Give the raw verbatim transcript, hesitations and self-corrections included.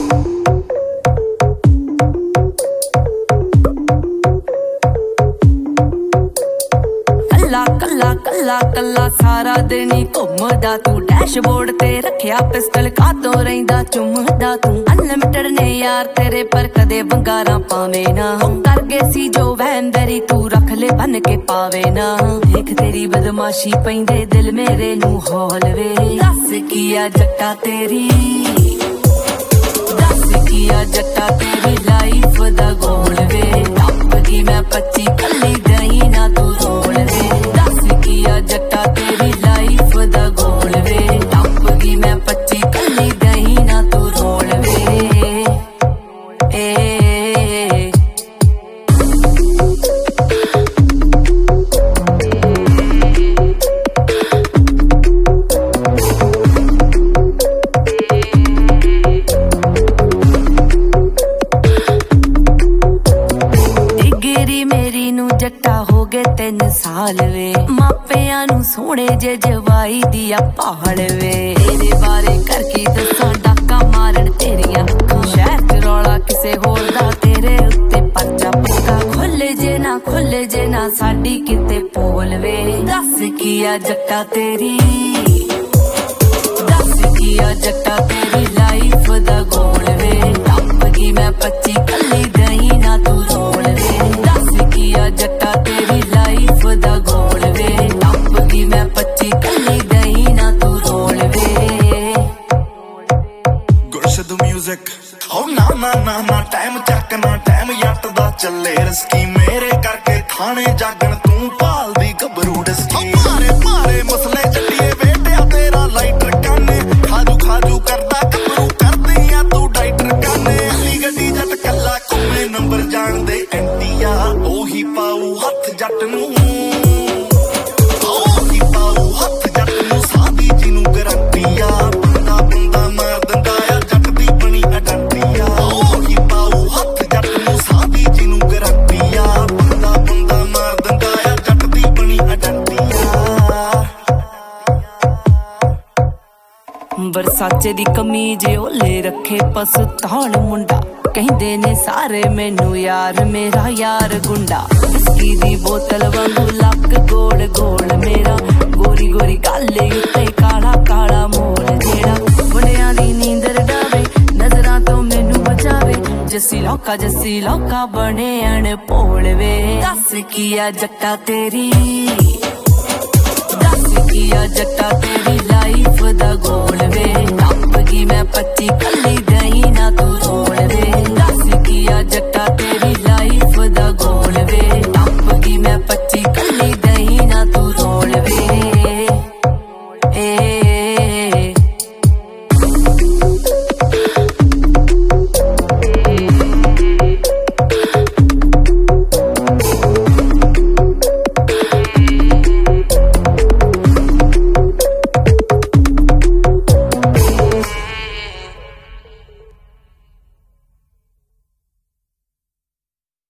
कल्ला कल्ला कल्ला कल्ला सारा दिन ही घुमदा तू डैशबोर्ड ते रखिया पिस्टल कातों रहिंदा चुमदा तू अनलिमिटेड ने यार तेरे पर कदे बंगारा पावे ना कर गए सी जो वहम बेरी तू रख ले बन के पावे ना देख तेरी बदमाशी पैंदे दिल मेरे नू हौल वे दस किया जट्टा तेरी दस किया जट्टा तेरी लाइफ दा गोल वे टप दी मैं पच्ची कल्ली दही ना तू रोल वे दस किया जट्टा तेरी लाइफ दा गोल वे टप दी मैं पच्ची कल्ली दही ना तू रोल वे ए जट्टा हो गए तीन साल वे मापियां नू सोने जे जवाई दिया पहाड़ वे तेरे बारे करके दसा डाका मारन तेरियां शहर च रौला किसे होर दा तेरे उत्ते पर्चा पक्का खुले जे ना खुले जे ना साडी किते पोल वे दस किया जट्टा तेरी दस किया जट्टा तेरी लाइफ दा गोल वे टप की मैं पच्ची कल्ली दही ना तू रोल वे दस किया जट्टा तेरी लाइफ दा गोल वे टप की मैं पच्ची कल्ली दही ना तू रोल वे गुरशद म्यूजिक हो ना ना ना ना टाइम चेक ना टाइम यट दा चले रिस्की मेरे करके खाने जागण तू भाल दी गबरू डस्की मारे मारे मसले जट्टिए बेटिया तेरा लाइटर काने खाजू खाजू करदा गबरू करदियां तू डाइटर काने अली गड्डी जट कल्ला कोमे नंबर जान दे एंटिया ओही पाऊ हथ जट नू ओही पाऊ हथ जट नू सादी जी नू गारंटिया बंदा बंदा मार दिंदा आ जट दी बनी अडंटिया ओही पाऊ हथ जट नू सादी जी नू गारंटिया बंदा बंदा मार दिंदा आ जट दी बनी अडंटिया बरसाचे दी कमीज ओले रखे पसताल मुंडा कहंदे ने सारे मैनू यार मेरा यार गुंडा विस्की दी बोतल वांगू लक गोल गोल मेरा गोरी गोरी गाले उत्ते काला काला मोल जेड़ा मुंडियां दी नींदर डावे नजरां तो मैनू बचावे जस्सी लौका जस्सी लौका बने अनभोल वे दस किया जट्टा तेरी दस किया जट्टा तेरी लाइफ दा गोल